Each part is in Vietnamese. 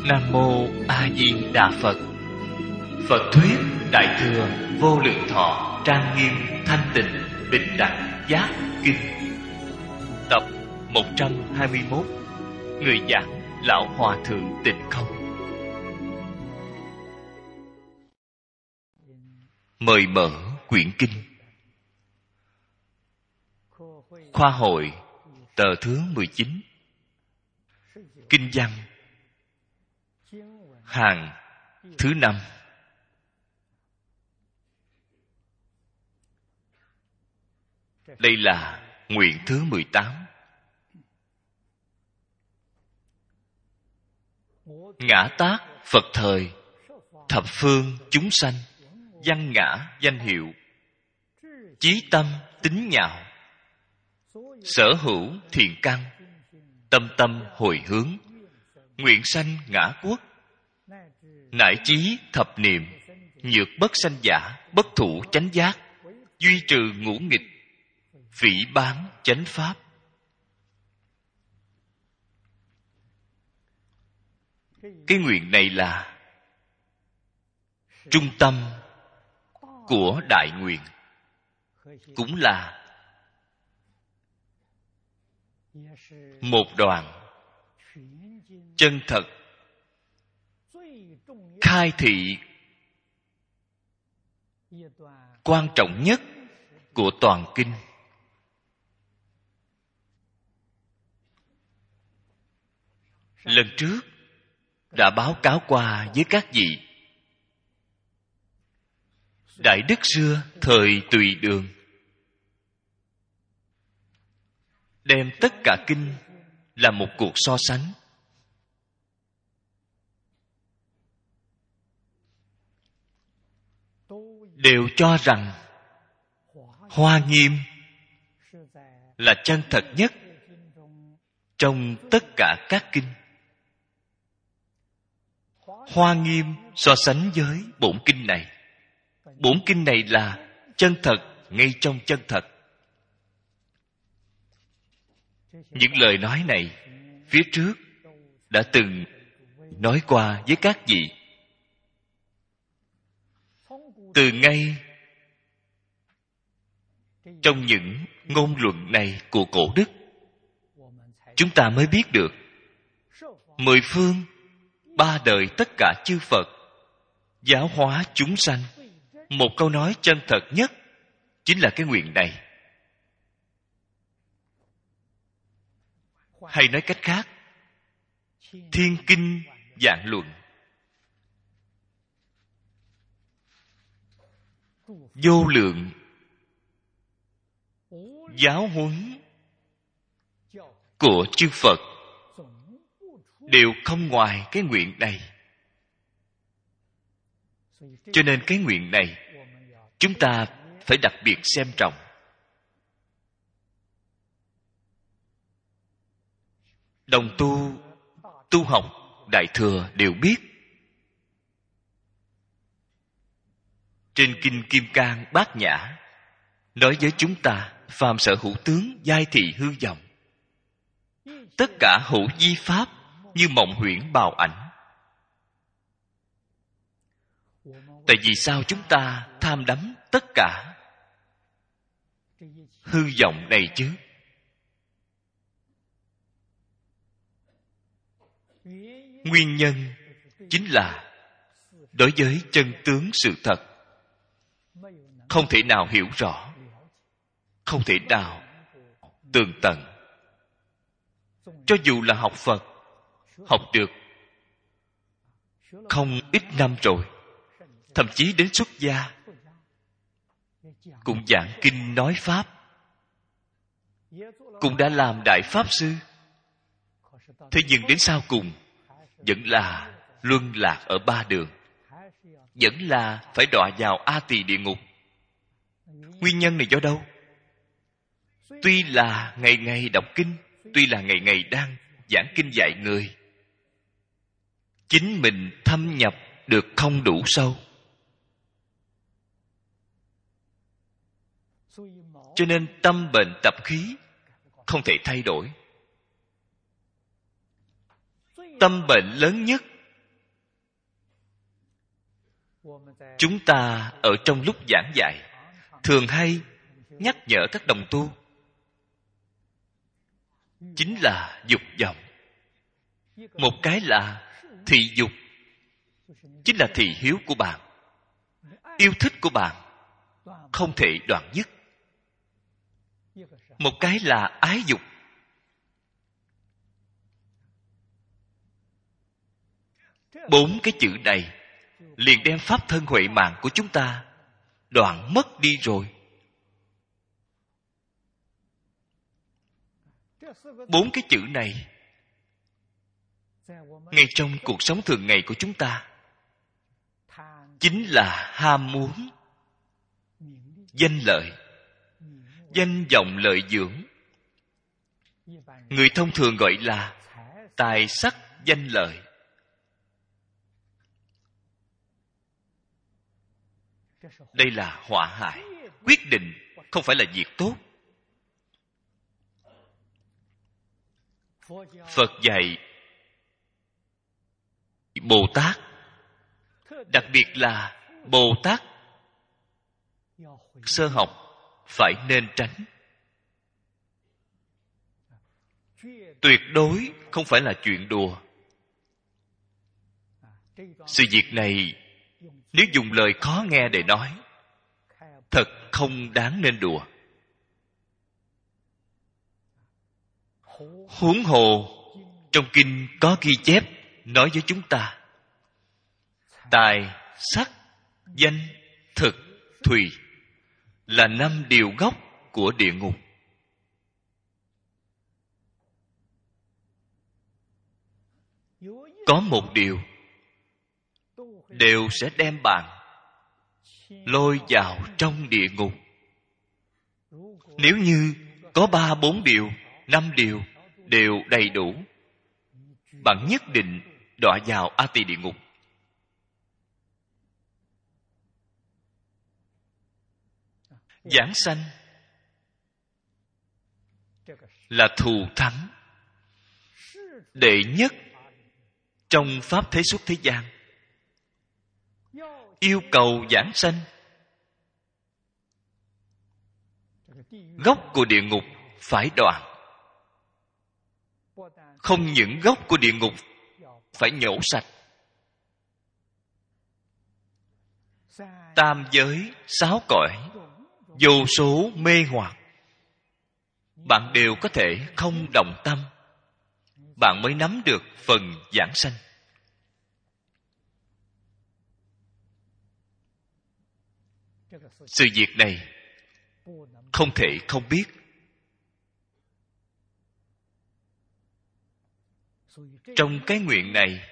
Nam mô A Di Đà Phật. Phật thuyết Đại thừa Vô Lượng Thọ trang nghiêm thanh tịnh bình đẳng giác kinh. Tập 121. Người giảng Lão Hòa Thượng Tịnh Không. Mời mở quyển kinh. Khoa hội tờ thứ 19. Kinh văn hàng thứ 5. Đây là nguyện thứ 18. Ngã tác Phật thời, thập phương chúng sanh, văn ngã danh hiệu, chí tâm tín nhạo, sở hữu thiện căn, tâm tâm hồi hướng, nguyện sanh ngã quốc, nải chí thập niệm, nhược bất sanh giả, bất thủ chánh giác, duy trừ ngũ nghịch, phỉ báng chánh pháp. Cái nguyện này là trung tâm của đại nguyện, cũng là một đoạn chân thật khai thị quan trọng nhất của toàn kinh. Lần trước đã báo cáo qua với các vị, Đại Đức xưa thời Tùy Đường đem tất cả kinh là một cuộc so sánh. Đều cho rằng Hoa Nghiêm là chân thật nhất trong tất cả các kinh. Hoa Nghiêm so sánh với bổn kinh này. Bổn kinh này là chân thật ngay trong chân thật. Những lời nói này phía trước đã từng nói qua với các vị. Từ ngay trong những ngôn luận này của cổ đức, chúng ta mới biết được mười phương ba đời tất cả chư Phật giáo hóa chúng sanh, một câu nói chân thật nhất chính là cái nguyện này. Hay nói cách khác, thiên kinh vạn luận, vô lượng giáo huấn của chư Phật đều không ngoài cái nguyện này. Cho nên cái nguyện này chúng ta phải đặc biệt xem trọng. Đồng tu học Đại Thừa đều biết, trên kinh Kim Cang Bát Nhã nói với chúng ta, phàm sở hữu tướng giai thị hư vọng, tất cả hữu di pháp như mộng huyễn bào ảnh. Tại vì sao chúng ta tham đắm tất cả hư vọng này chứ? Nguyên nhân chính là đối với chân tướng sự thật không thể nào hiểu rõ, không thể nào tường tận. Cho dù là học Phật, học được không ít năm rồi, thậm chí đến xuất gia cũng giảng kinh nói pháp, cũng đã làm đại pháp sư, thế nhưng đến sau cùng vẫn là luân lạc ở ba đường, vẫn là phải đọa vào A Tỳ địa ngục. Nguyên nhân này do đâu? Tuy là ngày ngày đọc kinh, tuy là ngày ngày đang giảng kinh dạy người, chính mình thâm nhập được không đủ sâu. Cho nên tâm bệnh tập khí không thể thay đổi. Tâm bệnh lớn nhất Chúng ta ở trong lúc giảng dạy thường hay nhắc nhở các đồng tu, chính là dục vọng. Một cái là thị dục, chính là thị hiếu của bạn, yêu thích của bạn không thể đoạn dứt. Một cái là ái dục. Bốn cái chữ này liền đem pháp thân huệ mạng của chúng ta đoạn mất đi rồi. Bốn cái chữ này ngay trong cuộc sống thường ngày của chúng ta chính là ham muốn danh lợi, danh vọng lợi dưỡng. Người thông thường gọi là tài sắc danh lợi. Đây là họa hại, quyết định không phải là việc tốt. Phật dạy Bồ Tát, đặc biệt là Bồ Tát sơ học, phải nên tránh. Tuyệt đối không phải là chuyện đùa. Sự việc này nếu dùng lời khó nghe để nói, thật không đáng nên đùa. Huống hồ trong kinh có ghi chép nói với chúng ta, tài, sắc, danh, thực, thùy là 5 điều gốc của địa ngục. Có một điều đều sẽ đem bạn lôi vào trong địa ngục. Nếu như có 3, 4 điều, 5 điều đều đầy đủ, bạn nhất định đọa vào A Tỳ địa ngục. Giảng sanh là thù thắng đệ nhất trong pháp thế xuất thế gian. Yêu cầu giảng sanh, gốc của địa ngục phải đoạn. Không những gốc của địa ngục phải nhổ sạch. Tam giới, 6 cõi, vô số mê hoặc, bạn đều có thể không động tâm, bạn mới nắm được phần giảng sanh. Sự việc này không thể không biết. Trong cái nguyện này,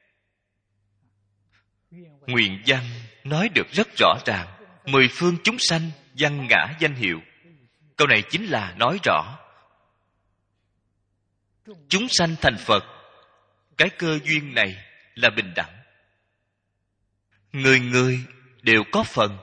nguyện văn nói được rất rõ ràng. 10 phương chúng sanh văn ngã danh hiệu. Câu này chính là nói rõ chúng sanh thành Phật, cái cơ duyên này là bình đẳng. Người người đều có phần.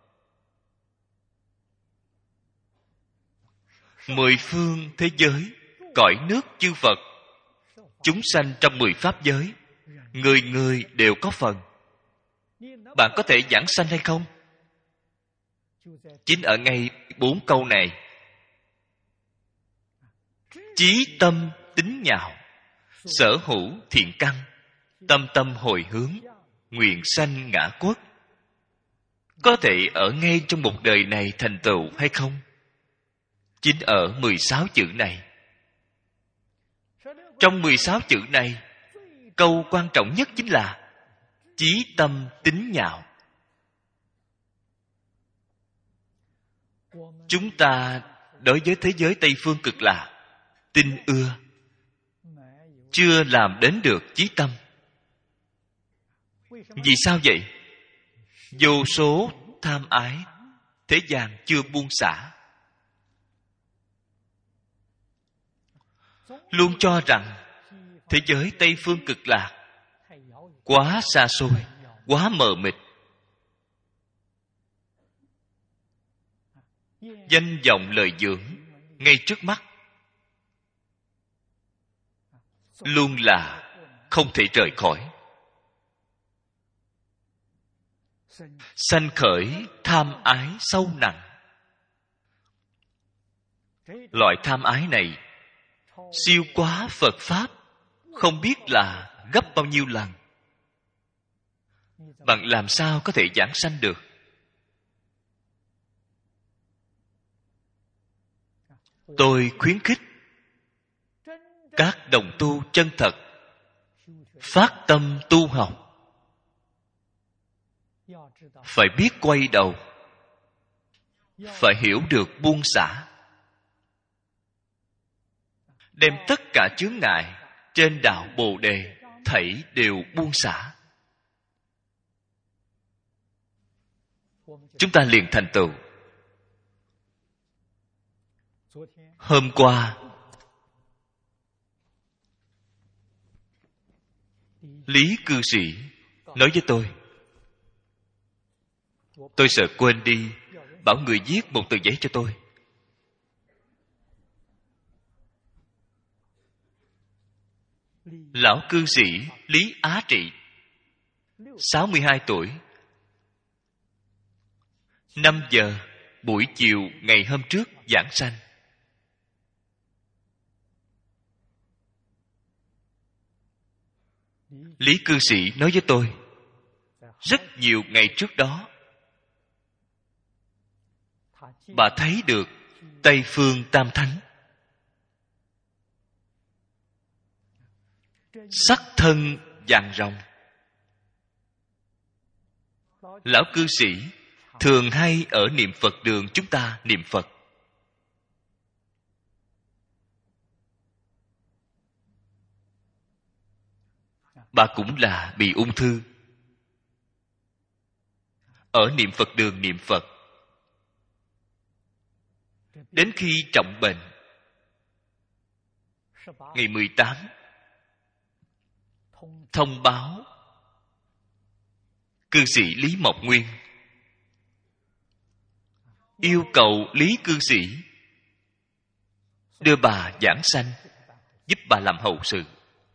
10 phương thế giới, cõi nước chư Phật, chúng sanh trong 10 pháp giới, người người đều có phần. Bạn có thể giảng sanh hay không? Chính ở ngay 4 câu này. Chí tâm tín nhạo, sở hữu thiện căn, tâm tâm hồi hướng, nguyện sanh ngã quốc. Có thể ở ngay trong một đời này thành tựu hay không? Chính ở 16 chữ này. Trong 16 chữ này, câu quan trọng nhất chính là chí tâm tín nhạo. Chúng ta đối với thế giới Tây Phương Cực Lạc tin ưa, chưa làm đến được chí tâm. Vì sao vậy? Vô số tham ái, thế gian chưa buông xả, luôn cho rằng thế giới Tây Phương Cực Lạc quá xa xôi, quá mờ mịt. Danh vọng lợi dưỡng ngay trước mắt, luôn là không thể rời khỏi. sanh khởi tham ái sâu nặng. Loại tham ái này siêu quá Phật Pháp không biết là gấp bao nhiêu lần. Bạn làm sao có thể giảng sanh được? Tôi khuyến khích các đồng tu chân thật phát tâm tu học, phải biết quay đầu, phải hiểu được buông xả, đem tất cả chướng ngại trên đạo Bồ Đề thảy đều buông xả. Chúng ta liền thành tựu. Hôm qua Lý cư sĩ nói với tôi sợ quên đi, bảo người viết một tờ giấy cho tôi. Lão cư sĩ Lý Á Trị, 62 tuổi, 5 giờ buổi chiều ngày hôm trước giảng sanh. Lý cư sĩ nói với tôi, rất nhiều ngày trước đó bà thấy được Tây Phương Tam Thánh, sắc thân vàng rồng. Lão cư sĩ thường hay ở niệm Phật đường chúng ta niệm Phật. Bà cũng là bị ung thư. Ở niệm Phật đường niệm Phật, đến khi trọng bệnh, ngày 18 thông báo cư sĩ Lý Mộc Nguyên yêu cầu Lý cư sĩ đưa bà giảng sanh, giúp bà làm hậu sự.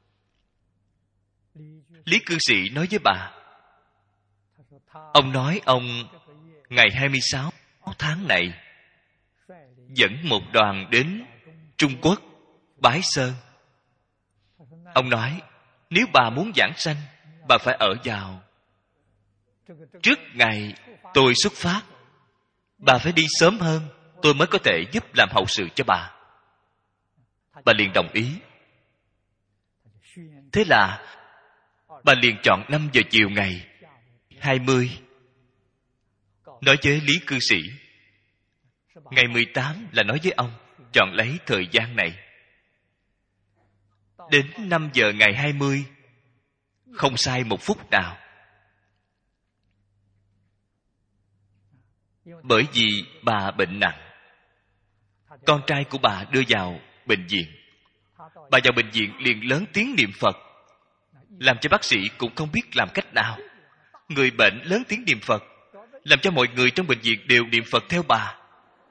Lý cư sĩ nói với bà, ông nói ông ngày 26 tháng này dẫn một đoàn đến Trung Quốc Bái Sơn. Ông nói, nếu bà muốn giảng sanh, bà phải ở vào trước ngày tôi xuất phát. Bà phải đi sớm hơn, tôi mới có thể giúp làm hậu sự cho bà. Bà liền đồng ý. Thế là bà liền chọn 5 giờ chiều ngày 20 nói với Lý cư sĩ. Ngày 18 là nói với ông, chọn lấy thời gian này. Đến 5 giờ ngày 20, không sai một phút nào. Bởi vì bà bệnh nặng, con trai của bà đưa vào bệnh viện. Bà vào bệnh viện liền lớn tiếng niệm Phật, làm cho bác sĩ cũng không biết làm cách nào. Người bệnh lớn tiếng niệm Phật, làm cho mọi người trong bệnh viện đều niệm Phật theo bà.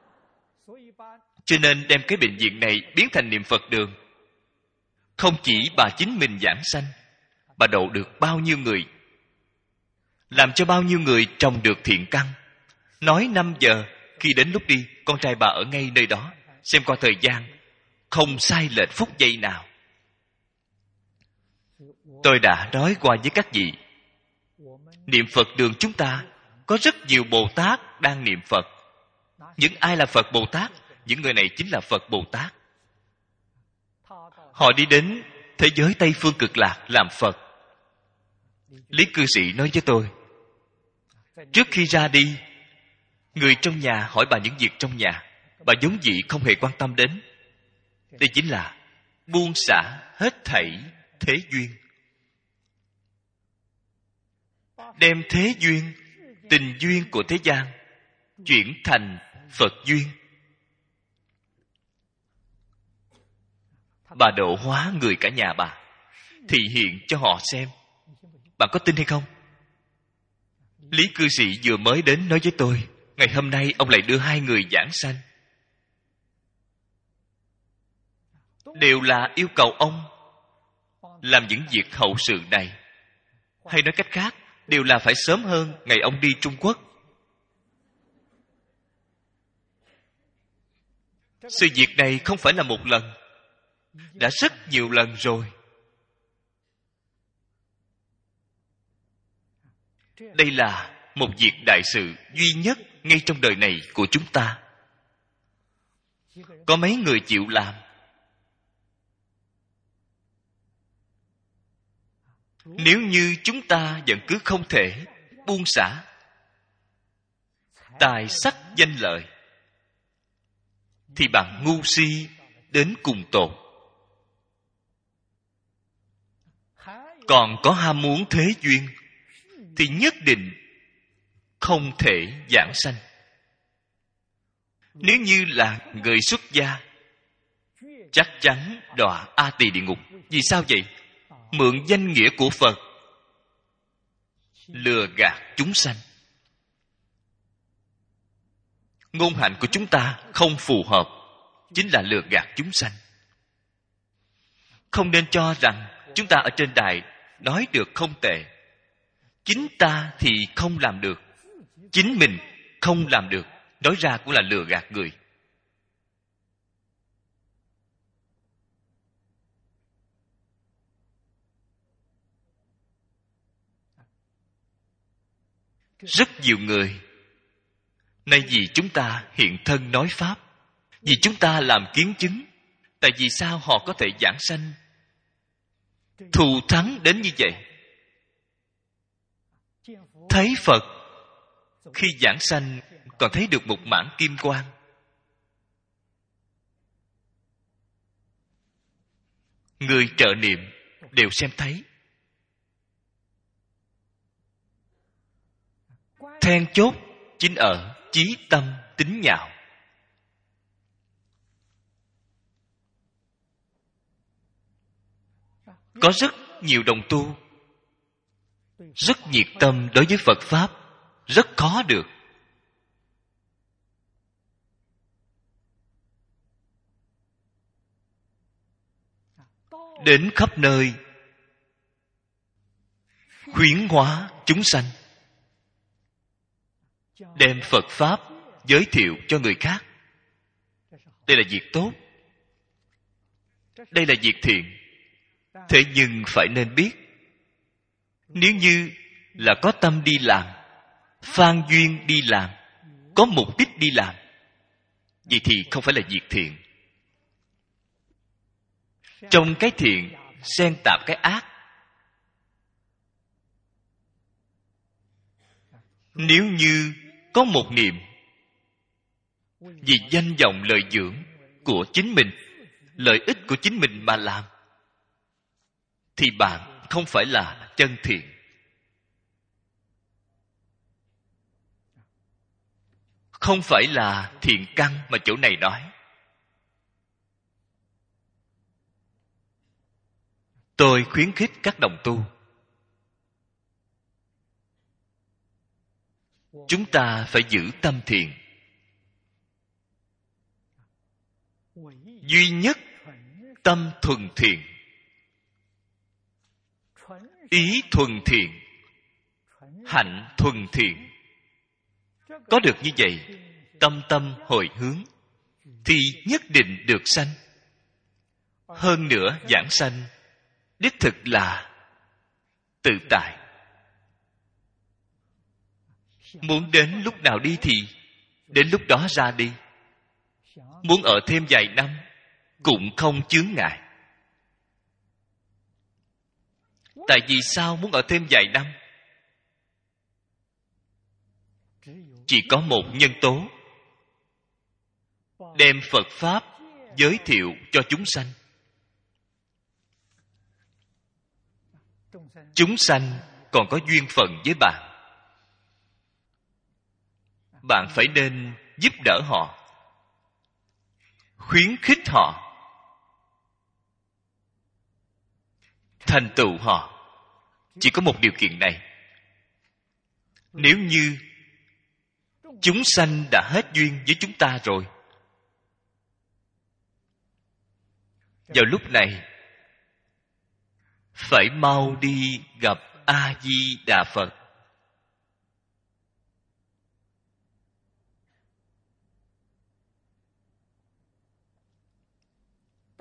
Cho nên đem cái bệnh viện này biến thành niệm Phật đường. Không chỉ bà chính mình giảng sanh, bà độ được bao nhiêu người, làm cho bao nhiêu người trồng được thiện căn. Nói 5 giờ, khi đến lúc đi, con trai bà ở ngay nơi đó, xem qua thời gian, không sai lệch phút giây nào. Tôi đã nói qua với các vị, niệm Phật đường chúng ta có rất nhiều Bồ Tát đang niệm Phật. Những ai là Phật Bồ Tát? Những người này chính là Phật Bồ Tát. Họ đi đến thế giới Tây Phương Cực Lạc làm Phật. Lý cư sĩ nói với tôi, trước khi ra đi, người trong nhà hỏi bà những việc trong nhà, bà vốn dĩ không hề quan tâm đến. Đây chính là buông xả hết thảy thế duyên, đem thế duyên, tình duyên của thế gian chuyển thành Phật duyên. Bà độ hóa người cả nhà bà, thị hiện cho họ xem. Bạn có tin hay không? Lý cư sĩ vừa mới đến nói với tôi, ngày hôm nay ông lại đưa 2 người giảng sanh. Đều là yêu cầu ông làm những việc hậu sự này. Hay nói cách khác, đều là phải sớm hơn ngày ông đi Trung Quốc. Sự việc này không phải là một lần, đã rất nhiều lần rồi. Đây là một việc đại sự duy nhất ngay trong đời này của chúng ta. Có mấy người chịu làm? Nếu như chúng ta vẫn cứ không thể buông xả tài sắc danh lợi, thì bạn ngu si đến cùng tột. Còn có ham muốn thế duyên thì nhất định không thể giảng sanh. Nếu như là người xuất gia, chắc chắn đọa A Tỳ địa ngục. Vì sao vậy? Mượn danh nghĩa của Phật lừa gạt chúng sanh. Ngôn hạnh của chúng ta không phù hợp, chính là lừa gạt chúng sanh. Không nên cho rằng chúng ta ở trên đài nói được không tệ, chính ta thì không làm được, chính mình không làm được, nói ra cũng là lừa gạt người. Rất nhiều người nay vì chúng ta hiện thân nói pháp, vì chúng ta làm kiến chứng, tại vì sao họ có thể giảng sanh thù thắng đến như vậy? Thấy Phật khi giảng sanh còn thấy được một mảng kim quang. Người trợ niệm đều xem thấy. Then chốt chính ở chí tâm tín nhạo. Có rất nhiều đồng tu rất nhiệt tâm đối với Phật Pháp, rất khó được. Đến khắp nơi khuyến hóa chúng sanh, đem Phật Pháp giới thiệu cho người khác. Đây là việc tốt, đây là việc thiện. Thế nhưng phải nên biết, nếu như là có tâm đi làm, phan duyên đi làm, có mục đích đi làm, vậy thì không phải là việc thiện. Trong cái thiện xen tạp cái ác. Nếu như có một niệm vì danh vọng lợi dưỡng của chính mình, lợi ích của chính mình mà làm, thì bạn không phải là chân thiện. Không phải là thiện căn mà chỗ này nói. Tôi khuyến khích các đồng tu, chúng ta phải giữ tâm thiện. Duy nhất tâm thuần thiện, ý thuần thiện, hạnh thuần thiện. Có được như vậy, tâm tâm hồi hướng, thì nhất định được sanh. Hơn nữa giảng sanh đích thực là tự tại. Muốn đến lúc nào đi thì đến lúc đó ra đi. Muốn ở thêm vài năm cũng không chướng ngại. Tại vì sao muốn ở thêm vài năm? Chỉ có một nhân tố: đem Phật Pháp giới thiệu cho chúng sanh. Chúng sanh còn có duyên phận với bạn, bạn phải nên giúp đỡ họ, khuyến khích họ, thành tựu họ. Chỉ có một điều kiện này. Nếu như chúng sanh đã hết duyên với chúng ta rồi, vào lúc này phải mau đi gặp A Di Đà Phật,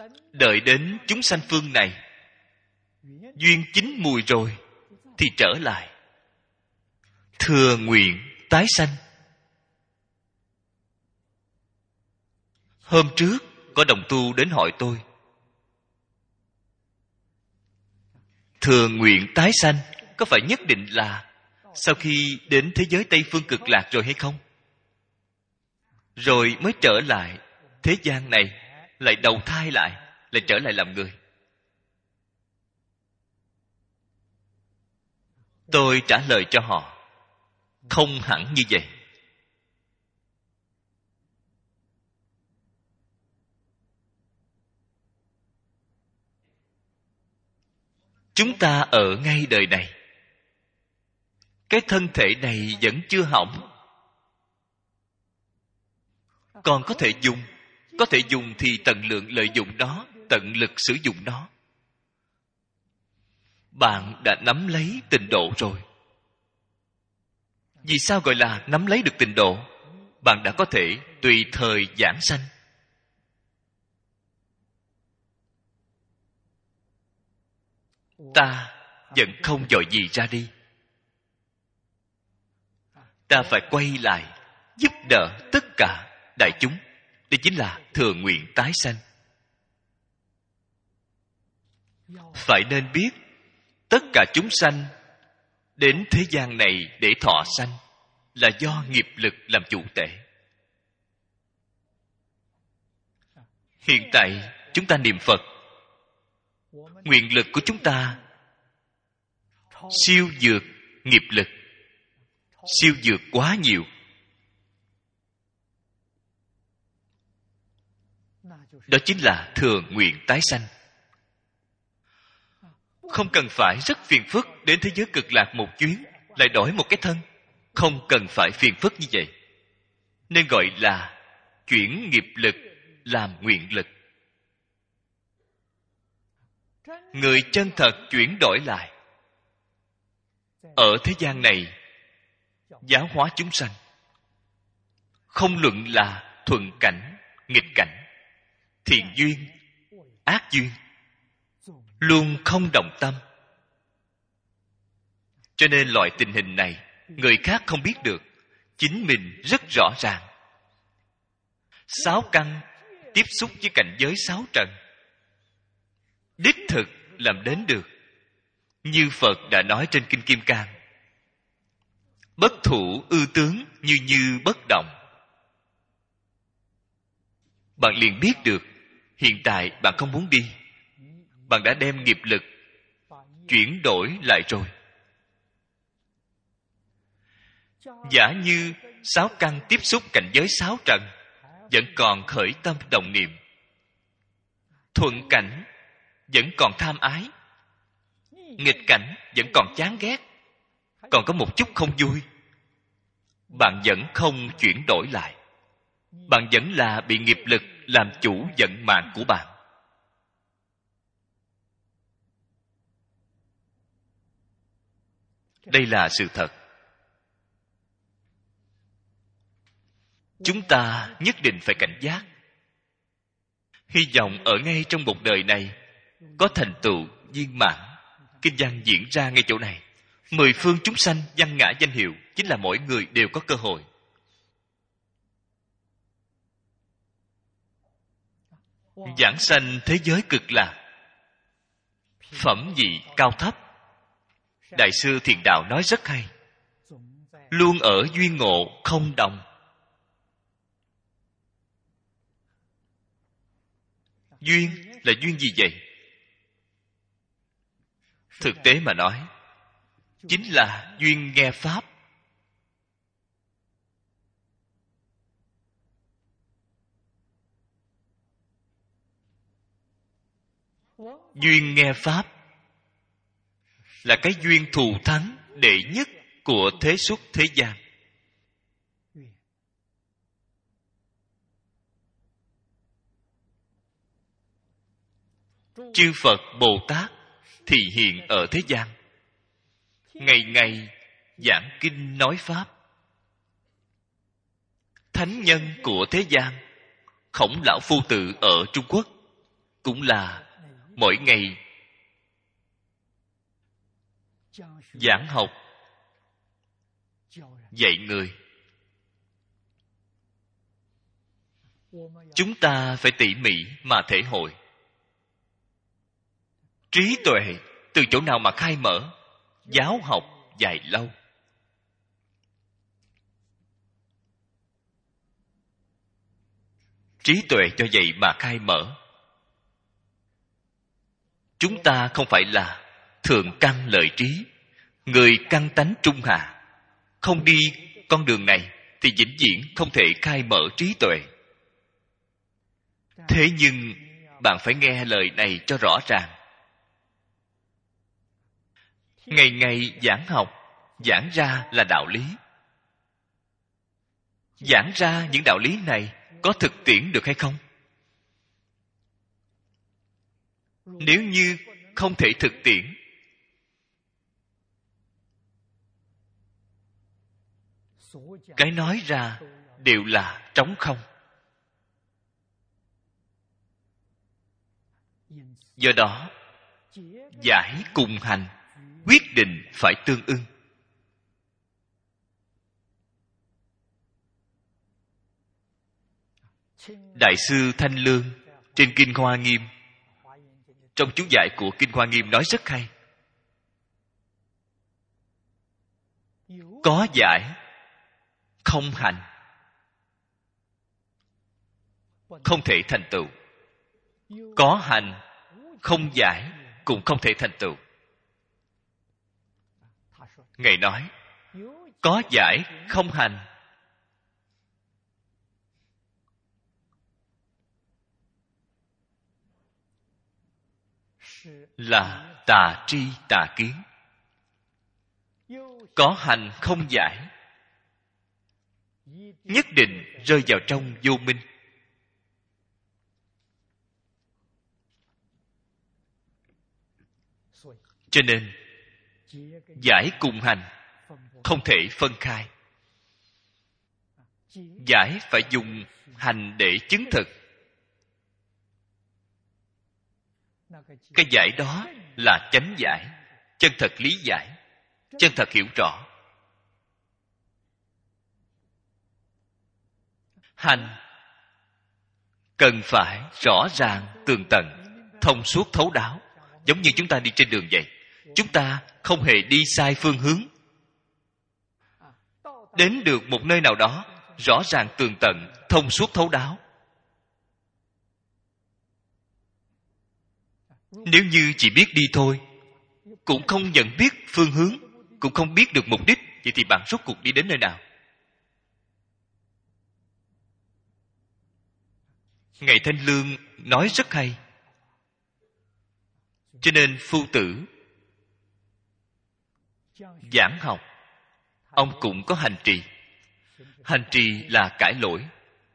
Đợi đến chúng sanh phương này duyên chín mùi rồi thì trở lại, thừa nguyện tái sanh. Hôm trước có đồng tu đến hỏi tôi, thừa nguyện tái sanh có phải nhất định là sau khi đến thế giới Tây Phương Cực Lạc rồi hay không? Rồi mới trở lại thế gian này, lại đầu thai lại, lại trở lại làm người. Tôi trả lời cho họ, không hẳn như vậy. Chúng ta ở ngay đời này, cái thân thể này vẫn chưa hỏng, còn có thể dùng. Có thể dùng thì tận lượng lợi dụng nó, tận lực sử dụng nó. Bạn đã nắm lấy tịnh độ rồi. Vì sao gọi là nắm lấy được tịnh độ? Bạn đã có thể tùy thời giảng sanh. Ta vẫn không dội gì ra đi. Ta phải quay lại giúp đỡ tất cả đại chúng. Đây chính là thừa nguyện tái sanh. Phải nên biết tất cả chúng sanh đến thế gian này để thọ sanh là do nghiệp lực làm chủ tể. Hiện tại chúng ta niệm Phật, nguyện lực của chúng ta siêu vượt nghiệp lực, siêu vượt quá nhiều. Đó chính là thừa nguyện tái sanh. Không cần phải rất phiền phức đến thế giới cực lạc một chuyến, lại đổi một cái thân. Không cần phải phiền phức như vậy. Nên gọi là chuyển nghiệp lực làm nguyện lực. Người chân thật chuyển đổi lại. Ở thế gian này, giáo hóa chúng sanh. Không luận là thuận cảnh, nghịch cảnh, thiện duyên, ác duyên, luôn không động tâm. Cho nên loại tình hình này, người khác không biết được, chính mình rất rõ ràng. 6 căn tiếp xúc với cảnh giới 6 trần, đích thực làm đến được. Như Phật đã nói trên Kinh Kim Cang, bất thủ ư tướng như như bất động. Bạn liền biết được, hiện tại bạn không muốn đi, bạn đã đem nghiệp lực chuyển đổi lại rồi. Giả như 6 căn tiếp xúc cảnh giới 6 trần, vẫn còn khởi tâm đồng niệm, thuận cảnh vẫn còn tham ái, nghịch cảnh vẫn còn chán ghét, còn có một chút không vui, bạn vẫn không chuyển đổi lại. Bạn vẫn là bị nghiệp lực làm chủ vận mạng của bạn. Đây là sự thật. Chúng ta nhất định phải cảnh giác. Hy vọng ở ngay trong một đời này có thành tựu viên mãn. Kinh văn diễn ra ngay chỗ này. 10 phương chúng sanh văn ngã danh hiệu, chính là mỗi người đều có cơ hội. Giảng sanh thế giới cực lạc, phẩm vị cao thấp. Đại sư Thiền Đạo nói rất hay, luôn ở duyên ngộ không đồng. Duyên là duyên gì vậy? Thực tế mà nói, chính là duyên nghe Pháp. Duyên nghe Pháp là cái duyên thù thắng đệ nhất của thế xuất thế gian. Chư Phật Bồ Tát thì hiện ở thế gian, ngày ngày giảng kinh nói Pháp. Thánh nhân của thế gian, Khổng Lão Phu Tử ở Trung Quốc cũng là mỗi ngày giảng học, dạy người. Chúng ta phải tỉ mỉ mà thể hội. Trí tuệ từ chỗ nào mà khai mở? Giáo học dài lâu. Trí tuệ do vậy mà khai mở. Chúng ta không phải là thượng căn lợi trí, người căn tánh trung hạ. Không đi con đường này thì vĩnh viễn không thể khai mở trí tuệ. Thế nhưng bạn phải nghe lời này cho rõ ràng. Ngày ngày giảng học, giảng ra là đạo lý. Giảng ra những đạo lý này có thực tiễn được hay không? Nếu như không thể thực tiễn, cái nói ra đều là trống không. Do đó, giải cùng hành quyết định phải tương ưng. Đại sư Thanh Lương trên Kinh Hoa Nghiêm, trong chú giải của Kinh Hoa Nghiêm nói rất hay. Có giải không hành, không thể thành tựu. Có hành không giải cũng không thể thành tựu. Ngài nói, có giải không hành là tà tri tà kiến. Có hành không giải nhất định rơi vào trong vô minh. Cho nên giải cùng hành không thể phân khai. Giải phải dùng hành để chứng thực. Cái giải đó là chánh giải, chân thật lý giải, chân thật hiểu rõ. Hành cần phải rõ ràng tường tận, thông suốt thấu đáo. Giống như chúng ta đi trên đường vậy, chúng ta không hề đi sai phương hướng. Đến được một nơi nào đó rõ ràng tường tận, thông suốt thấu đáo. Nếu như chỉ biết đi thôi, cũng không nhận biết phương hướng, cũng không biết được mục đích, vậy thì bạn rốt cuộc đi đến nơi nào? Ngài Thanh Lương nói rất hay. Cho nên Phu Tử giảng học, ông cũng có hành trì. Hành trì là cải lỗi.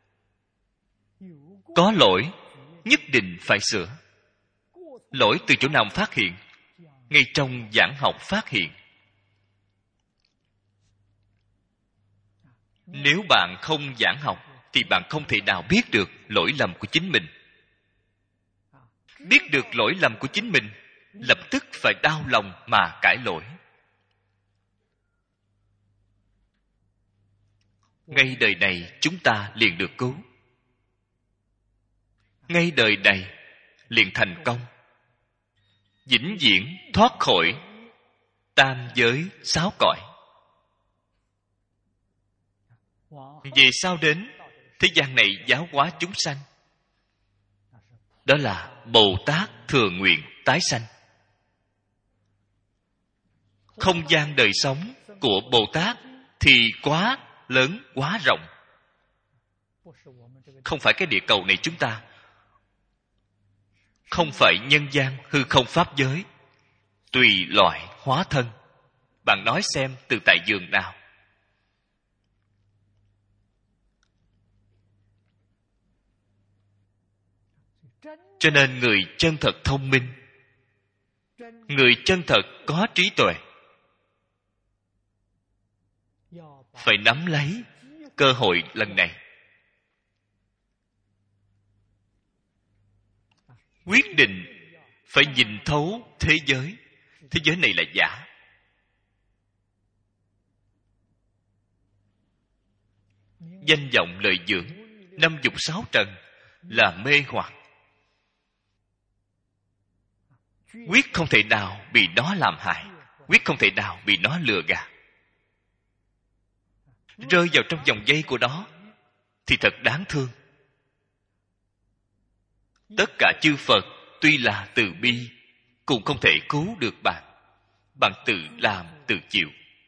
Có lỗi nhất định phải sửa. Lỗi từ chỗ nào phát hiện? Ngay trong giảng học phát hiện. Nếu bạn không giảng học thì bạn không thể nào biết được lỗi lầm của chính mình. Biết được lỗi lầm của chính mình, lập tức phải đau lòng mà cải lỗi. Ngay đời này chúng ta liền được cứu. Ngay đời này liền thành công, vĩnh viễn thoát khỏi tam giới sáu cõi. Về sau đến thế gian này giáo hóa chúng sanh, đó là Bồ Tát thừa nguyện tái sanh. Không gian đời sống của Bồ Tát thì quá lớn, quá rộng. Không phải cái địa cầu này chúng ta, không phải nhân gian hư không pháp giới, tùy loại hóa thân. Bạn nói xem từ tại giường nào? Cho nên người chân thật thông minh, người chân thật có trí tuệ, phải nắm lấy cơ hội lần này. quyết định phải nhìn thấu thế giới. Thế giới này là giả. Danh vọng lợi dưỡng, 56 trần là mê hoặc. Quyết không thể nào bị nó làm hại, quyết không thể nào bị nó lừa gạt. Rơi vào trong vòng dây của nó thì thật đáng thương. Tất cả chư Phật tuy là từ bi cũng không thể cứu được bạn. Bạn tự làm tự chịu.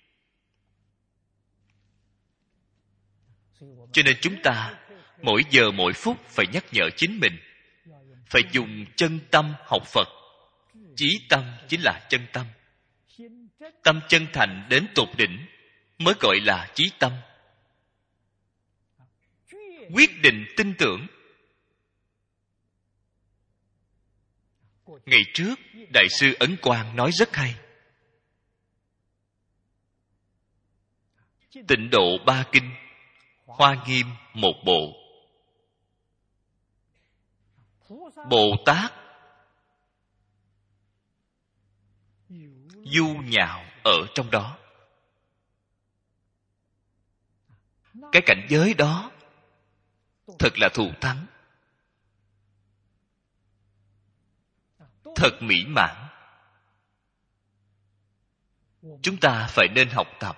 Cho nên chúng ta mỗi giờ mỗi phút phải nhắc nhở chính mình, phải dùng chân tâm học Phật. Chí tâm chính là chân tâm. Tâm chân thành đến tột đỉnh mới gọi là chí tâm. Quyết định tin tưởng. Ngày trước Đại sư Ấn Quang nói rất hay. Tịnh độ 3 kinh, Hoa Nghiêm 1 bộ. Bồ Tát du nhạo ở trong đó. Cái cảnh giới đó thật là thù thắng, thật mỹ mãn. Chúng ta phải nên học tập.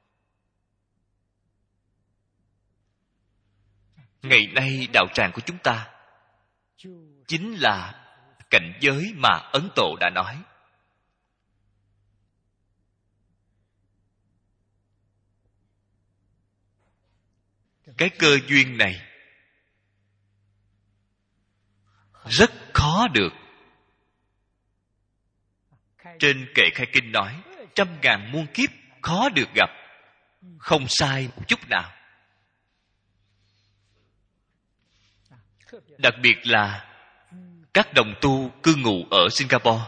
Ngày nay đạo tràng của chúng ta chính là cảnh giới mà Ấn Tổ đã nói. Cái cơ duyên này rất khó được. Trên kệ khai kinh nói, 100.000 muôn kiếp khó được gặp. Không sai một chút nào. Đặc biệt là các đồng tu cư ngụ ở Singapore.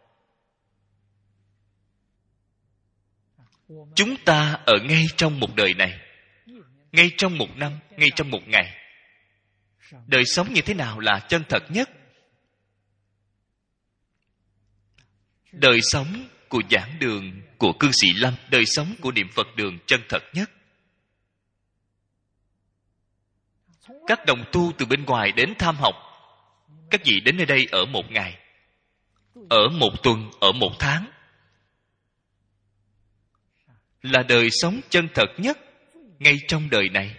Chúng ta ở ngay trong một đời này, ngay trong một năm, ngay trong một ngày. Đời sống như thế nào là chân thật nhất? Đời sống của giảng đường của cư sĩ Lâm, đời sống của niệm Phật đường chân thật nhất. Các đồng tu từ bên ngoài đến tham học, các vị đến nơi đây ở một ngày, ở một tuần, ở một tháng, là đời sống chân thật nhất ngay trong đời này.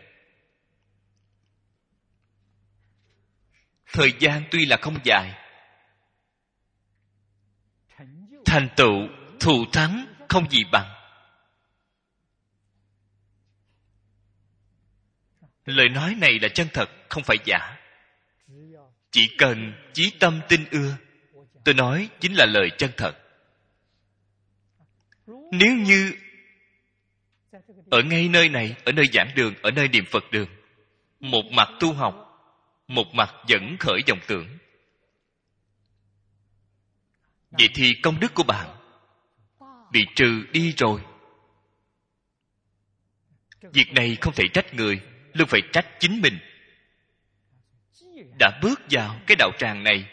Thời gian tuy là không dài, thành tựu thù thắng không gì bằng. Lời nói này là chân thật, không phải giả. Chỉ cần chí tâm tin ưa, tôi nói chính là lời chân thật. Nếu như ở ngay nơi này, ở nơi giảng đường, ở nơi niệm Phật đường, một mặt tu học, một mặt dẫn khởi vọng tưởng, vậy thì công đức của bạn bị trừ đi rồi. Việc này không thể trách người, luôn phải trách chính mình. Đã bước vào cái đạo tràng này,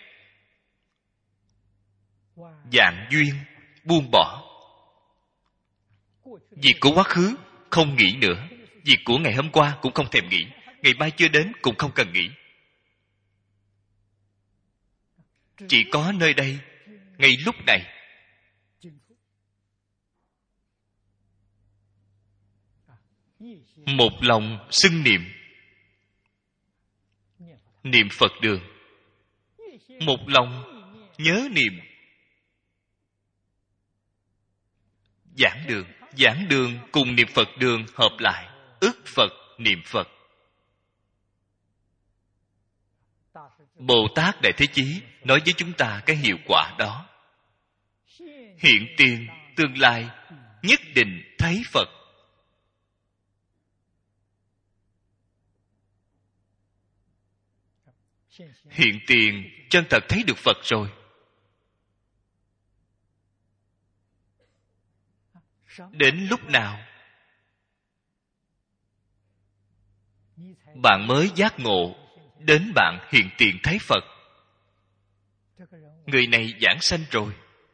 vạn duyên buông bỏ. Việc của quá khứ không nghĩ nữa, việc của ngày hôm qua cũng không thèm nghĩ, ngày mai chưa đến cũng không cần nghĩ. Chỉ có nơi đây, ngay lúc này, một lòng xưng niệm, niệm Phật đường, một lòng nhớ niệm giảng đường. Giảng đường cùng niệm Phật đường hợp lại, ức Phật niệm Phật. Bồ Tát Đại Thế Chí nói với chúng ta cái hiệu quả đó. Hiện tiền tương lai nhất định thấy Phật. Hiện tiền chân thật thấy được Phật rồi. Đến lúc nào bạn mới giác ngộ đến bạn hiện tiền thấy Phật? người này giảng sanh rồi.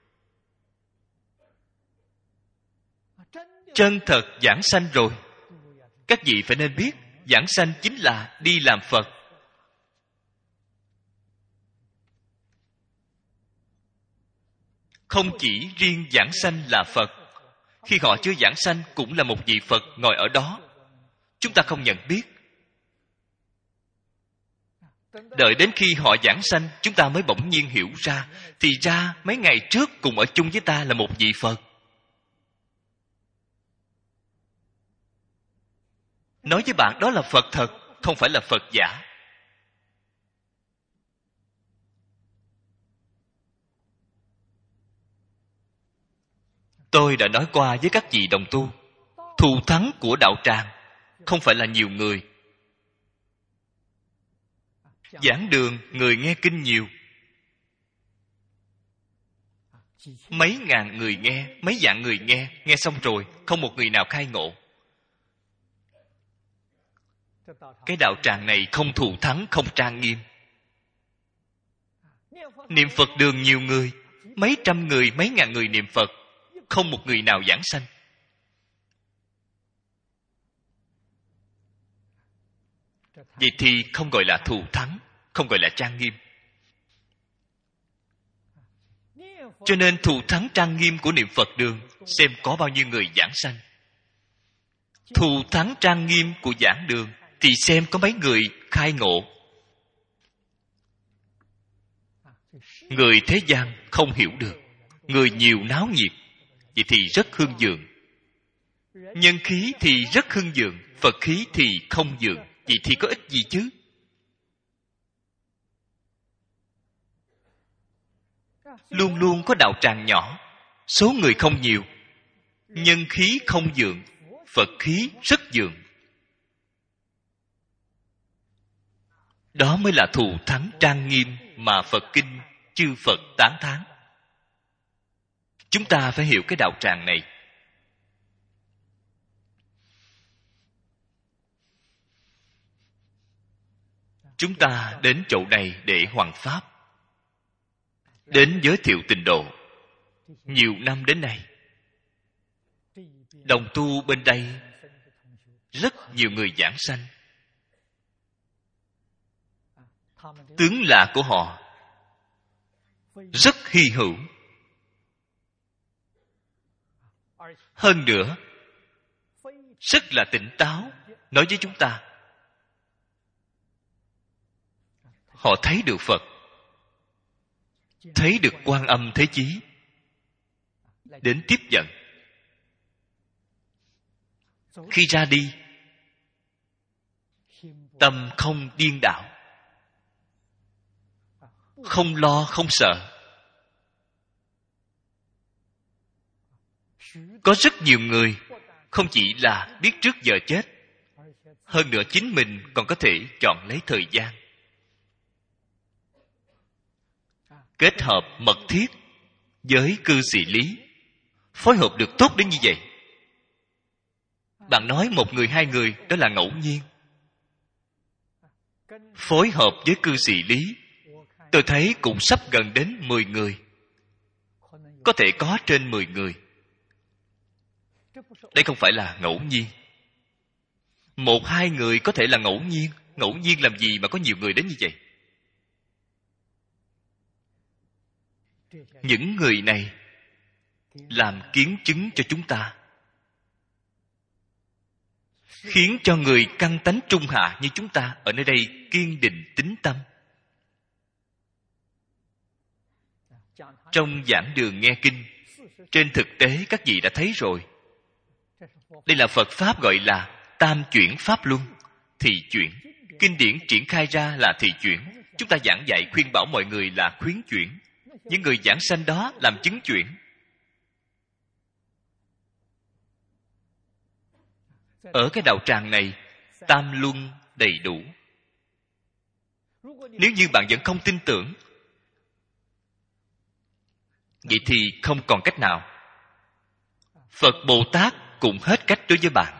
Chân thật giảng sanh rồi. Các vị phải nên biết, giảng sanh chính là đi làm Phật. Không chỉ riêng giảng sanh là Phật, khi họ chưa giảng sanh cũng là một vị Phật ngồi ở đó. Chúng ta không nhận biết. Đợi đến khi họ giảng sanh, chúng ta mới bỗng nhiên hiểu ra, thì ra mấy ngày trước cùng ở chung với ta là một vị Phật. Nói với bạn đó là Phật thật, không phải là Phật giả. Tôi đã nói qua với các vị đồng tu, thù thắng của đạo tràng không phải là nhiều người. Giảng đường người nghe kinh nhiều, mấy ngàn người nghe, mấy vạn người nghe xong rồi không một người nào khai ngộ. Cái đạo tràng này không thù thắng, không trang nghiêm. Niệm Phật đường nhiều người, mấy trăm người, mấy ngàn người niệm Phật, không một người nào giảng sanh. Vậy thì không gọi là thù thắng, không gọi là trang nghiêm. Cho nên thù thắng trang nghiêm của niệm Phật đường xem có bao nhiêu người giảng sanh. Thù thắng trang nghiêm của giảng đường thì xem có mấy người khai ngộ. Người thế gian không hiểu được, người nhiều náo nhiệt, vậy thì rất hương dượng. Nhân khí thì rất hương dượng, Phật khí thì không dượng, vậy thì có ích gì chứ? Luôn luôn có đạo tràng nhỏ, số người không nhiều, nhân khí không dượng, Phật khí rất dượng. Đó mới là thù thắng trang nghiêm mà Phật kinh chư Phật tán thán. Chúng ta phải hiểu cái đạo tràng này. Chúng ta đến chỗ này để hoằng pháp, đến giới thiệu tịnh độ. Nhiều năm đến nay, đồng tu bên đây rất nhiều người giảng sanh. Tướng lạ của họ rất hy hữu. Hơn nữa, rất là tỉnh táo nói với chúng ta. Họ thấy được Phật, thấy được Quan Âm Thế Chí, đến tiếp nhận. Khi ra đi, tâm không điên đảo, không lo không sợ. Có rất nhiều người không chỉ là biết trước giờ chết, hơn nữa chính mình còn có thể chọn lấy thời gian kết hợp mật thiết với cư sĩ lý, phối hợp được tốt đến như vậy. Bạn nói một người hai người đó là ngẫu nhiên. Phối hợp với cư sĩ lý, tôi thấy cũng sắp gần đến 10 người. Có thể có trên 10 người. Đây không phải là ngẫu nhiên. Một hai người có thể là ngẫu nhiên. Ngẫu nhiên làm gì mà có nhiều người đến như vậy? Những người này làm kiến chứng cho chúng ta, khiến cho người căn tánh trung hạ như chúng ta ở nơi đây kiên định tín tâm. Trong giảng đường nghe kinh, trên thực tế các vị đã thấy rồi. Đây là Phật Pháp gọi là tam chuyển Pháp Luân, thị chuyển. Kinh điển triển khai ra là thị chuyển. Chúng ta giảng dạy khuyên bảo mọi người là khuyến chuyển. Những người giảng sanh đó làm chứng chuyển. Ở cái đạo tràng này, tam luân đầy đủ. Nếu như bạn vẫn không tin tưởng, vậy thì không còn cách nào. Phật Bồ Tát cũng hết cách đối với bạn.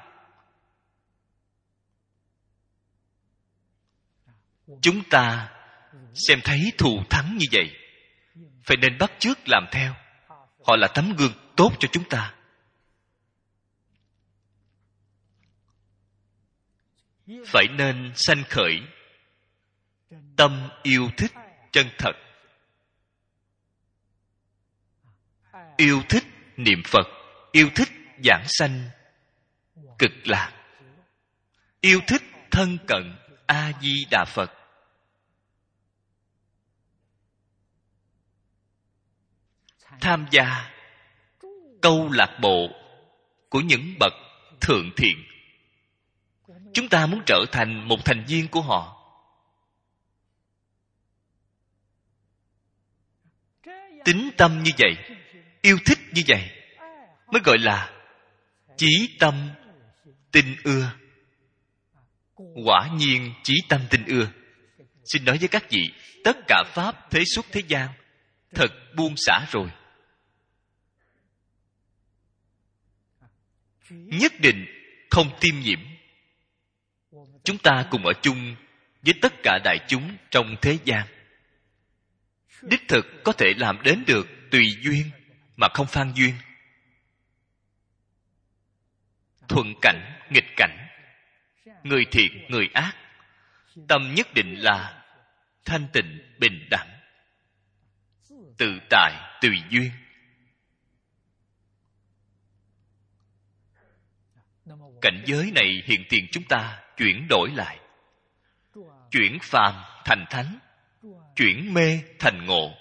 Chúng ta xem thấy thù thắng như vậy, phải nên bắt chước làm theo. Họ là tấm gương tốt cho chúng ta. Phải nên sanh khởi tâm yêu thích chân thật, yêu thích niệm Phật, yêu thích giảng sanh cực lạc, yêu thích thân cận A Di Đà Phật. Tham gia câu lạc bộ của những bậc thượng thiện. Chúng ta muốn trở thành một thành viên của họ. Tín tâm như vậy, yêu thích như vậy mới gọi là chí tâm tinh ưa. Quả nhiên chí tâm tinh ưa. Xin nói với các vị, tất cả pháp thế xuất thế gian thật buông xả rồi. Nhất định không tiêm nhiễm. Chúng ta cùng ở chung với tất cả đại chúng trong thế gian. Đích thực có thể làm đến được tùy duyên mà không phan duyên. Thuận cảnh, nghịch cảnh, người thiện, người ác, tâm nhất định là thanh tịnh, bình đẳng, tự tại, tùy duyên. Cảnh giới này hiện tiền chúng ta chuyển đổi lại. Chuyển phàm thành thánh, chuyển mê thành ngộ.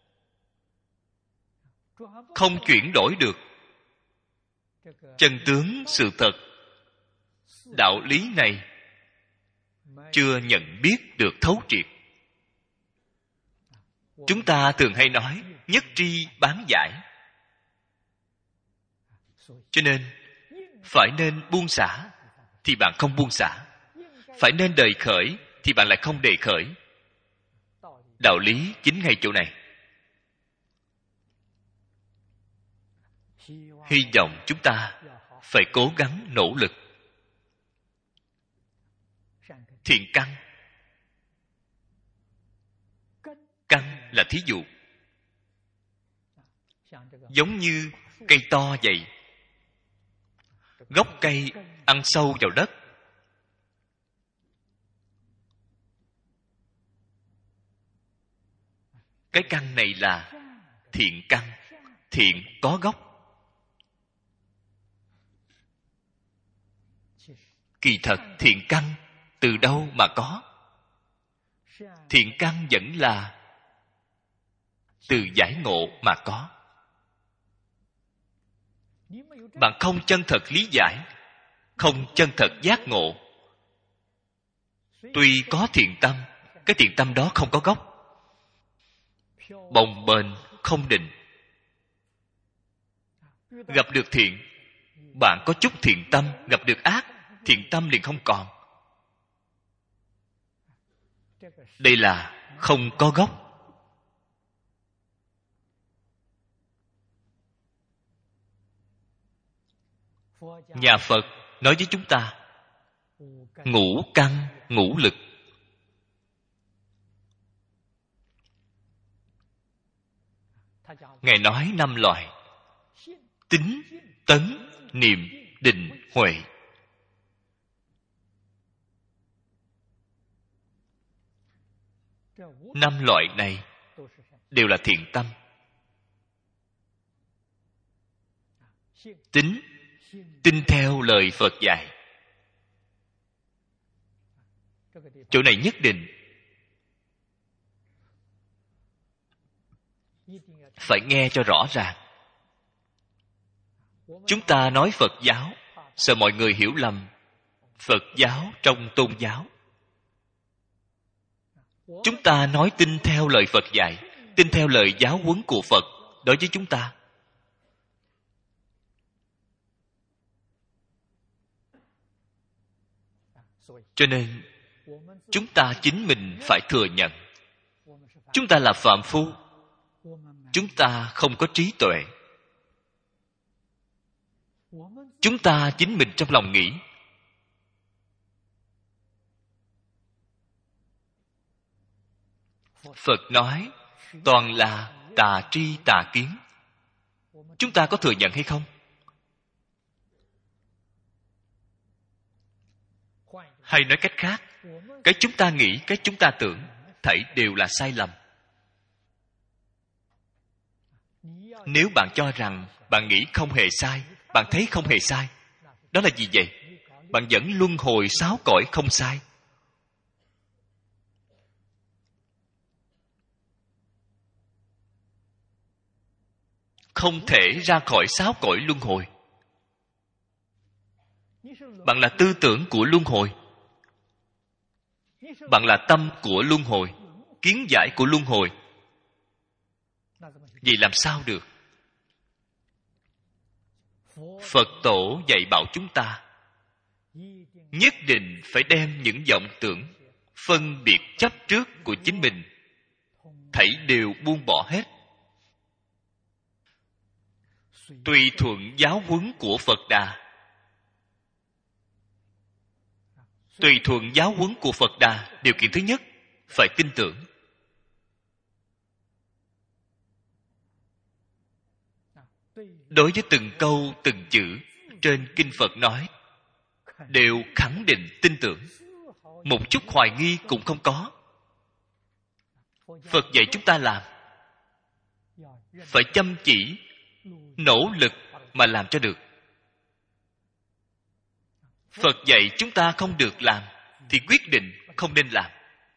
Không chuyển đổi được chân tướng sự thật, đạo lý này chưa nhận biết được thấu triệt. Chúng ta thường hay nói nhất tri bán giải. Cho nên phải nên buông xả thì bạn không buông xả, phải nên đề khởi thì bạn lại không đề khởi. Đạo lý chính ngay chỗ này. Hy vọng chúng ta phải cố gắng nỗ lực. Thiện căn, căn là thí dụ. Giống như cây to vậy, gốc cây ăn sâu vào đất, cái căn này là thiện căn. Thiện có gốc. Kỳ thật thiện căn từ đâu mà có? Thiện căn vẫn là từ giải ngộ mà có. Bạn không chân thật lý giải, không chân thật giác ngộ, tuy có thiện tâm, cái thiện tâm đó không có gốc, bồng bềnh không định. Gặp được thiện, bạn có chút thiện tâm, gặp được ác, thiện tâm liền không còn. Đây là không có gốc. Nhà Phật nói với chúng ta ngũ căn ngũ lực. Ngài nói 5 loại: tín, tấn, niệm, định, huệ. Năm loại này đều là thiện tâm. Tín, tin theo lời Phật dạy. Chỗ này nhất định phải nghe cho rõ ràng. Chúng ta nói Phật giáo, sợ mọi người hiểu lầm Phật giáo trong tôn giáo. Chúng ta nói tin theo lời Phật dạy, tin theo lời giáo huấn của Phật đối với chúng ta. Cho nên chúng ta chính mình phải thừa nhận chúng ta là phàm phu, chúng ta không có trí tuệ. Chúng ta chính mình trong lòng nghĩ Phật nói toàn là tà tri tà kiến. Chúng ta có thừa nhận hay không? Hay nói cách khác, cái chúng ta nghĩ, cái chúng ta tưởng, thảy đều là sai lầm. Nếu bạn cho rằng bạn nghĩ không hề sai, bạn thấy không hề sai, đó là gì vậy? Bạn vẫn luân hồi 6 cõi không sai. Không thể ra khỏi 6 cõi luân hồi. Bạn là tư tưởng của luân hồi. Bạn là tâm của luân hồi, kiến giải của luân hồi. Vậy làm sao được? Phật tổ dạy bảo chúng ta nhất định phải đem những vọng tưởng, phân biệt chấp trước của chính mình thảy đều buông bỏ hết. Tùy thuận giáo huấn của Phật Đà. Tùy thuận giáo huấn của Phật Đà, điều kiện thứ nhất phải tin tưởng. Đối với từng câu từng chữ trên kinh Phật nói, đều khẳng định tin tưởng, một chút hoài nghi cũng không có. Phật dạy chúng ta làm, phải chăm chỉ nỗ lực mà làm cho được. Phật dạy chúng ta không được làm thì quyết định không nên làm.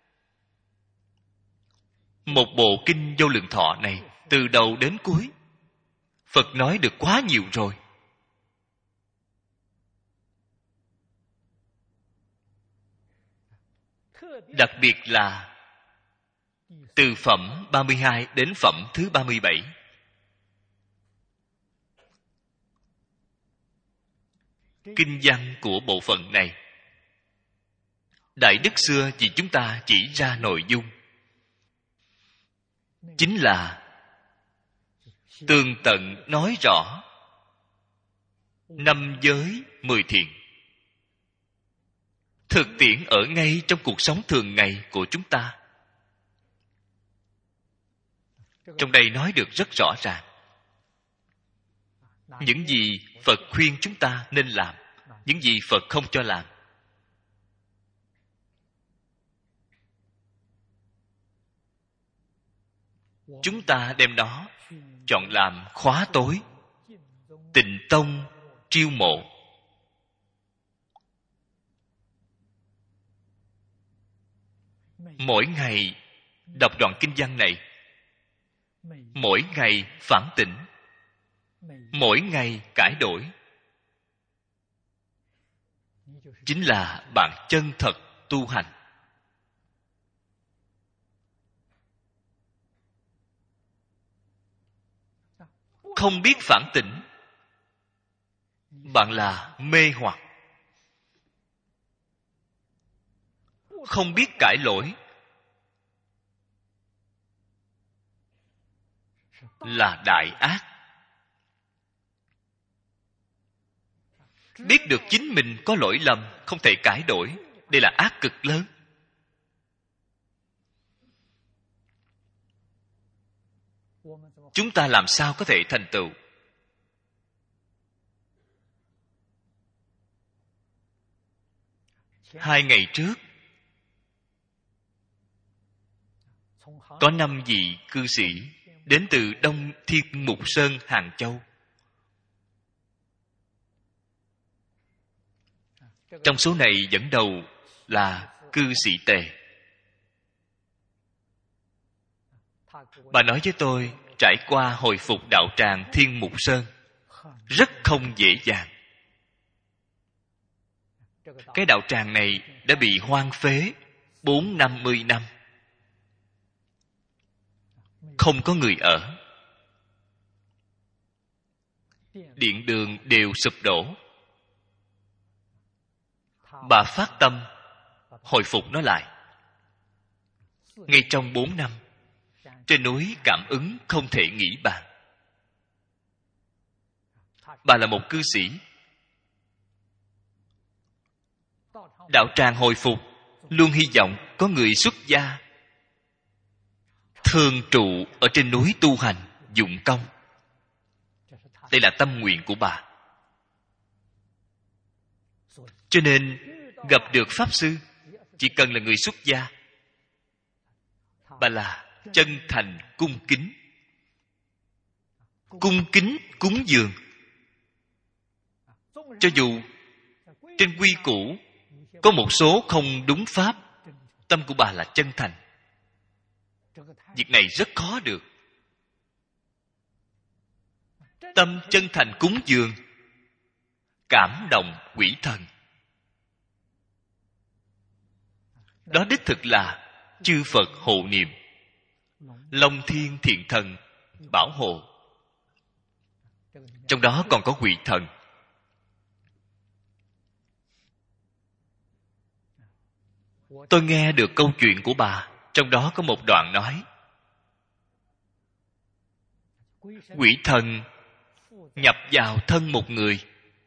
Một bộ kinh Vô Lượng Thọ này, từ đầu đến cuối Phật nói được quá nhiều rồi. Đặc biệt là từ phẩm 32 đến phẩm thứ 37. Kinh văn của bộ phận này, Đại Đức xưa vì chúng ta chỉ ra nội dung, chính là tường tận nói rõ 5 giới 10 thiện, thực tiễn ở ngay trong cuộc sống thường ngày của chúng ta. Trong đây nói được rất rõ ràng những gì Phật khuyên chúng ta nên làm, những gì Phật không cho làm. Chúng ta đem nó chọn làm khóa tối, Tịnh Tông chiêu mộ. Mỗi ngày đọc đoạn kinh văn này, mỗi ngày phản tỉnh, mỗi ngày cải đổi, chính là bạn chân thật tu hành. Không biết phản tỉnh, bạn là mê hoặc. Không biết cải lỗi, là đại ác. Biết được chính mình có lỗi lầm, không thể cải đổi, đây là ác cực lớn. Chúng ta làm sao có thể thành tựu? Hai ngày trước, có 5 vị cư sĩ đến từ Đông Thiên Mục Sơn, Hàng Châu. Trong số này dẫn đầu là cư sĩ Tề. Bà nói với tôi, trải qua hồi phục đạo tràng Thiên Mục Sơn rất không dễ dàng. Cái đạo tràng này đã bị hoang phế 40-50 năm, không có người ở, điện đường đều sụp đổ. Bà phát tâm hồi phục nó lại. Ngay trong 4 năm, trên núi cảm ứng không thể nghĩ bàn. Bà là một cư sĩ. Đạo tràng hồi phục, luôn hy vọng có người xuất gia thường trụ ở trên núi tu hành, dụng công. Đây là tâm nguyện của bà. Cho nên gặp được Pháp Sư, chỉ cần là người xuất gia, bà là chân thành cung kính. Cung kính cúng dường. Cho dù trên quy củ có một số không đúng pháp, tâm của bà là chân thành. Việc này rất khó được. Tâm chân thành cúng dường cảm động quỷ thần. Đó đích thực là chư Phật hộ niệm, Long Thiên Thiện Thần bảo hộ. Trong đó còn có quỷ thần. Tôi nghe được câu chuyện của bà, trong đó có một đoạn nói, quỷ thần nhập vào thân một người.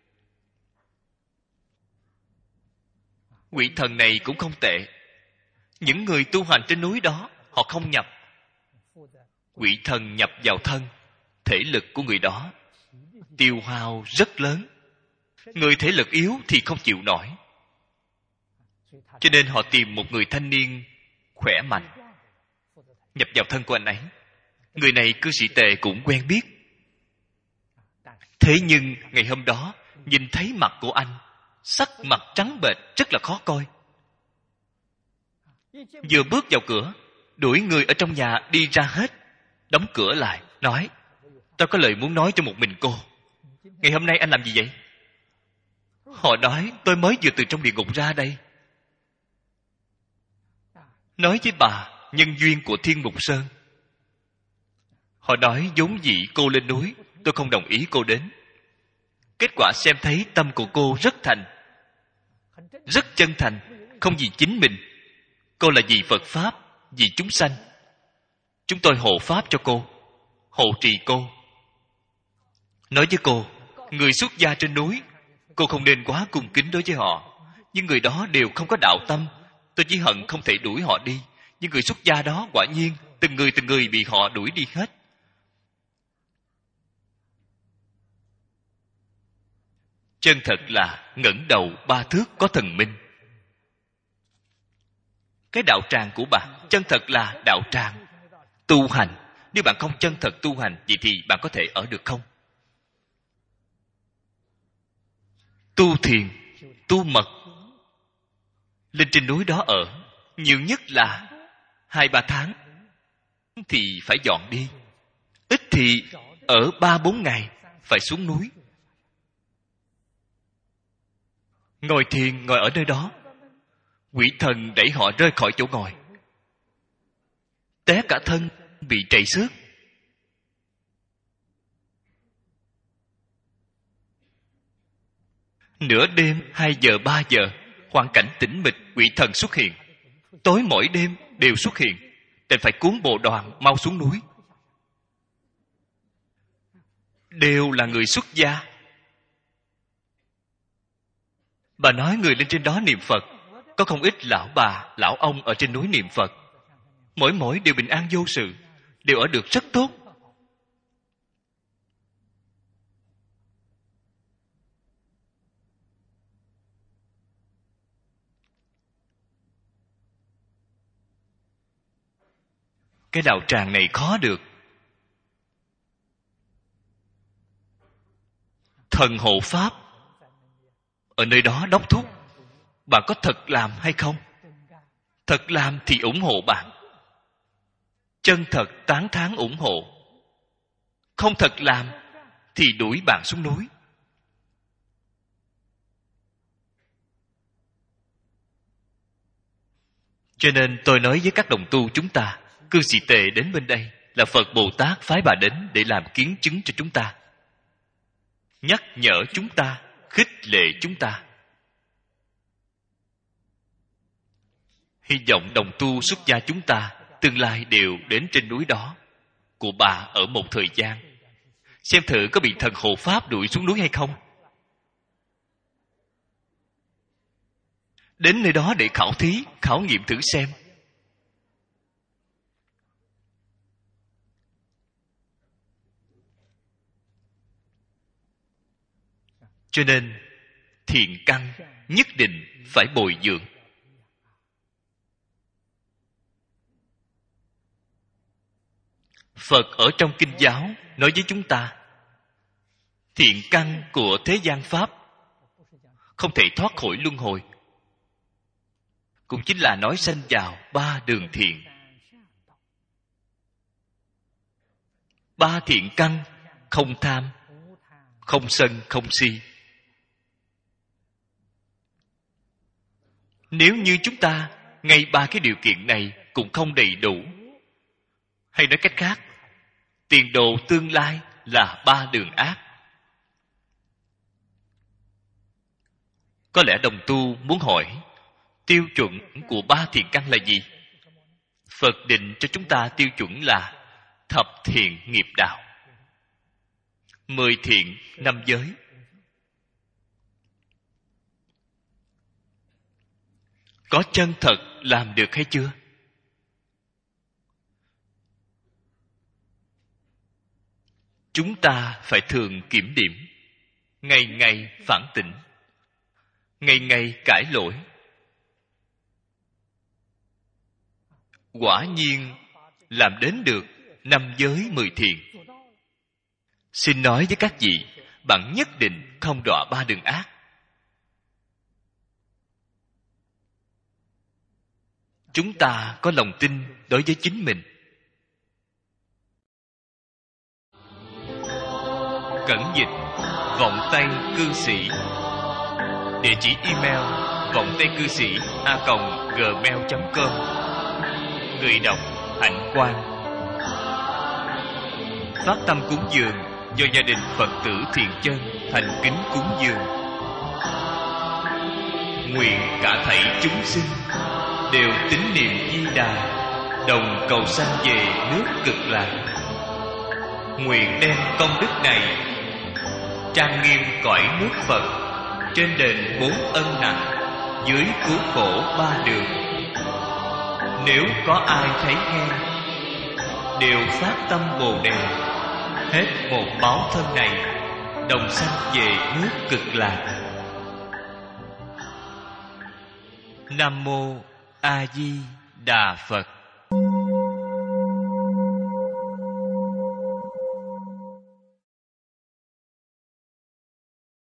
Quỷ thần này cũng không tệ. Những người tu hành trên núi đó, họ không nhập. Quỷ thần nhập vào thân, thể lực của người đó tiêu hao rất lớn. Người thể lực yếu thì không chịu nổi. Cho nên họ tìm một người thanh niên khỏe mạnh nhập vào thân của anh ấy. Người này cư sĩ tề cũng quen biết. Thế nhưng ngày hôm đó nhìn thấy mặt của anh, sắc mặt trắng bệch, rất là khó coi. Vừa bước vào cửa, đuổi người ở trong nhà đi ra hết, đóng cửa lại, nói, tôi có lời muốn nói cho một mình cô. Ngày hôm nay anh làm gì vậy? Họ nói tôi mới vừa từ trong địa ngục ra đây. Nói với bà nhân duyên của Thiên Mục Sơn. Họ nói vốn dĩ cô lên núi, tôi không đồng ý cô đến. Kết quả xem thấy tâm của cô rất thành, rất chân thành, không vì chính mình. Cô là vì Phật Pháp, vì chúng sanh. Chúng tôi hộ Pháp cho cô, hộ trì cô. Nói với cô, người xuất gia trên núi, cô không nên quá cung kính đối với họ. Nhưng người đó đều không có đạo tâm. Tôi chỉ hận không thể đuổi họ đi. Nhưng người xuất gia đó quả nhiên từng người bị họ đuổi đi hết. Chân thật là ngẩng đầu 3 thước có thần minh. Cái đạo tràng của bạn chân thật là đạo tràng tu hành. Nếu bạn không chân thật tu hành, vậy thì bạn có thể ở được không? Tu thiền, tu mật, lên trên núi đó ở, nhiều nhất là 2-3 tháng thì phải dọn đi. Ít thì ở 3-4 ngày phải xuống núi. Ngồi thiền, ngồi ở nơi đó, quỷ thần đẩy họ rơi khỏi chỗ ngồi, té cả thân, bị trầy xước. Nửa đêm 2 giờ 3 giờ, hoàn cảnh tĩnh mịch, quỷ thần xuất hiện. Tối mỗi đêm đều xuất hiện, nên phải cuốn bộ đoàn mau xuống núi. Đều là người xuất gia. Bà nói người lên trên đó niệm Phật, có không ít lão bà, lão ông ở trên núi niệm Phật. Mỗi đều bình an vô sự, đều ở được rất tốt. Cái đạo tràng này khó được. Thần hộ Pháp ở nơi đó đốc thúc. Bạn có thật làm hay không? Thật làm thì ủng hộ bạn, chân thật tán thán ủng hộ. Không thật làm thì đuổi bạn xuống núi. Cho nên tôi nói với các đồng tu chúng ta, cư sĩ tề đến bên đây là Phật Bồ Tát phái bà đến để làm kiến chứng cho chúng ta, nhắc nhở chúng ta, khích lệ chúng ta. Hy vọng đồng tu xuất gia chúng ta tương lai đều đến trên núi đó của bà ở một thời gian, xem thử có bị thần hộ Pháp đuổi xuống núi hay không. Đến nơi đó để khảo thí, khảo nghiệm thử xem. Cho nên thiện căn nhất định phải bồi dưỡng. Phật ở trong kinh giáo nói với chúng ta, thiện căn của thế gian pháp không thể thoát khỏi luân hồi, cũng chính là nói sanh vào ba đường thiện. Ba thiện căn: không tham, không sân, không si. Nếu như chúng ta ngay ba cái điều kiện này cũng không đầy đủ, hay nói cách khác, tiền đồ tương lai là ba đường ác. Có lẽ đồng tu muốn hỏi, tiêu chuẩn của ba thiện căn là gì? Phật định cho chúng ta tiêu chuẩn là thập thiện nghiệp đạo, 10 thiện 5 giới. Có chân thật làm được hay chưa? Chúng ta phải thường kiểm điểm, ngày ngày phản tỉnh, ngày ngày cải lỗi. Quả nhiên làm đến được 5 giới 10 thiện. Xin nói với các vị, bạn nhất định không đọa ba đường ác. Chúng ta có lòng tin đối với chính mình. Cẩn dịch vọng tây cư sĩ. Địa chỉ email vọng tây cư sĩ @gmail.com. Người đọc Hạnh Quang. Phát tâm cúng dường do gia đình Phật tử Thiện Chân thành kính cúng dường. Nguyện cả thảy chúng sinh đều tín niệm Di Đà, đồng cầu sanh về nước Cực Lạc. Nguyện đem công đức này trang nghiêm cõi nước Phật, trên đền 4 ân nặng, dưới cứu khổ 3 đường. Nếu có ai thấy nghe, đều phát tâm Bồ Đề, hết một báo thân này, đồng sanh về nước Cực Lạc. Nam mô A Di Đà Phật.